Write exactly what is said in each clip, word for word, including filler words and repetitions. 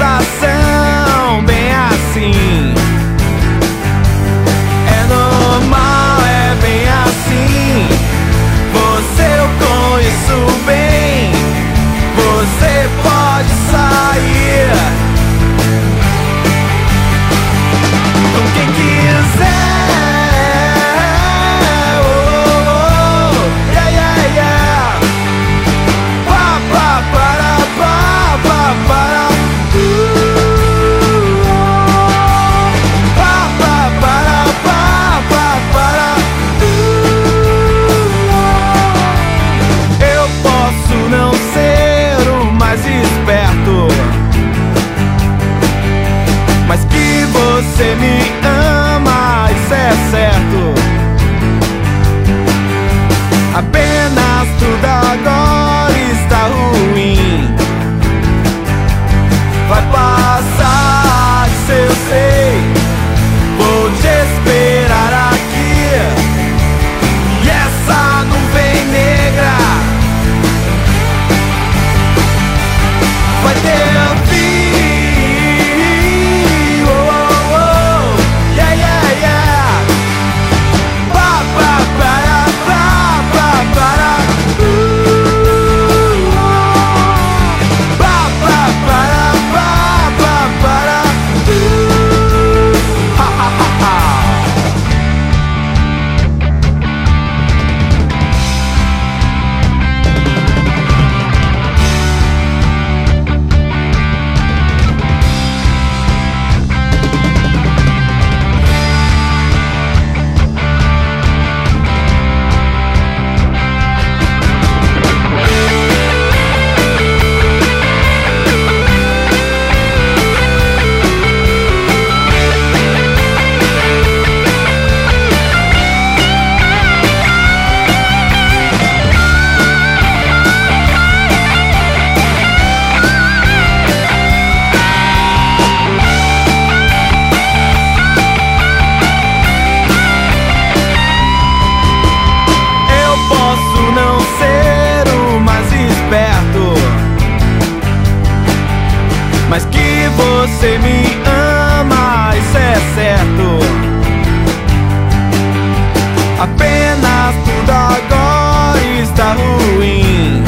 coração bem assim. É normal, é bem assim. Você eu conheço bem. Você pode sair com quem quiser. Mas que você me ama, isso é certo. Apenas tudo agora está ruim. Vai passar, isso eu sei. Vou te esperar aqui. E essa nuvem negra vai ter fim. Mas que você me ama, isso é certo. Apenas tudo agora está ruim.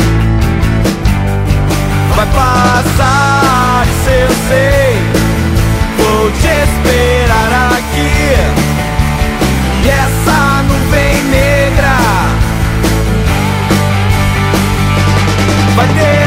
Vai passar, isso eu sei. Vou te esperar aqui. E essa nuvem negra vai ter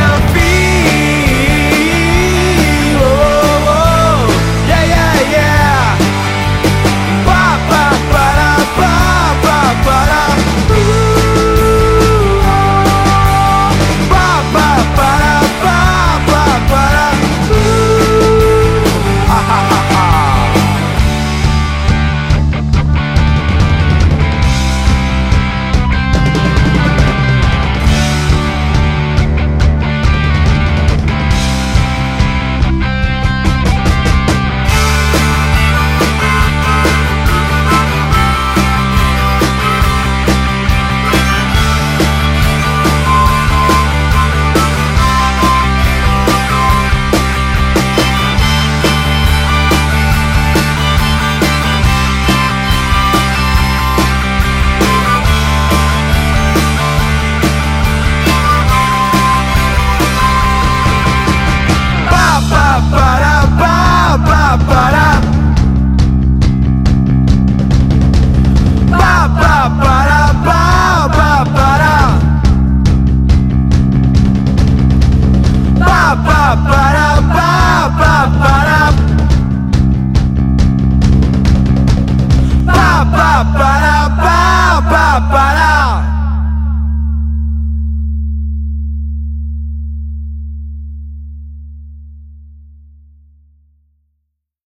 para